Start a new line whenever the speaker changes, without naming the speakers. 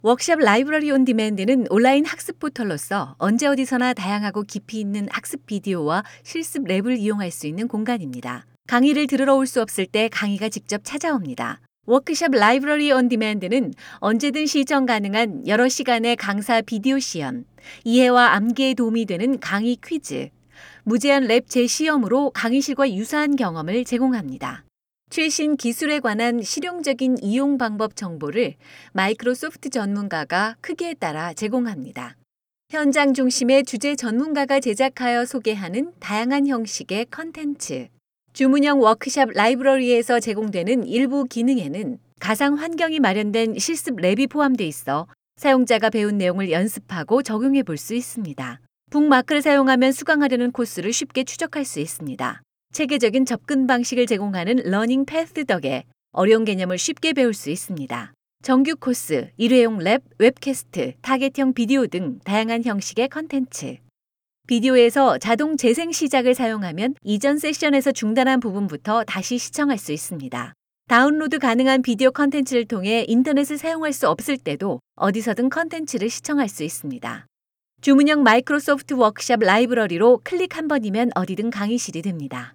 워크샵 라이브러리 온 디맨드는 온라인 학습 포털로서 언제 어디서나 다양하고 깊이 있는 학습 비디오와 실습 랩을 이용할 수 있는 공간입니다. 강의를 들으러 올 수 없을 때 강의가 직접 찾아옵니다. 워크샵 라이브러리 온 디맨드는 언제든 시청 가능한 여러 시간의 강사 비디오 시연, 이해와 암기에 도움이 되는 강의 퀴즈, 무제한 랩 재시험으로 강의실과 유사한 경험을 제공합니다. 최신 기술에 관한 실용적인 이용 방법 정보를 마이크로소프트 전문가가 크기에 따라 제공합니다. 현장 중심의 주제 전문가가 제작하여 소개하는 다양한 형식의 컨텐츠. 주문형 워크샵 라이브러리에서 제공되는 일부 기능에는 가상 환경이 마련된 실습 랩이 포함되어 있어 사용자가 배운 내용을 연습하고 적용해 볼 수 있습니다. 북마크를 사용하면 수강하려는 코스를 쉽게 추적할 수 있습니다. 체계적인 접근 방식을 제공하는 러닝 패스 덕에 어려운 개념을 쉽게 배울 수 있습니다. 정규 코스, 일회용 랩, 웹캐스트, 타겟형 비디오 등 다양한 형식의 컨텐츠. 비디오에서 자동 재생 시작을 사용하면 이전 세션에서 중단한 부분부터 다시 시청할 수 있습니다. 다운로드 가능한 비디오 컨텐츠를 통해 인터넷을 사용할 수 없을 때도 어디서든 컨텐츠를 시청할 수 있습니다. 주문형 마이크로소프트 워크샵 라이브러리로 클릭 한 번이면 어디든 강의실이 됩니다.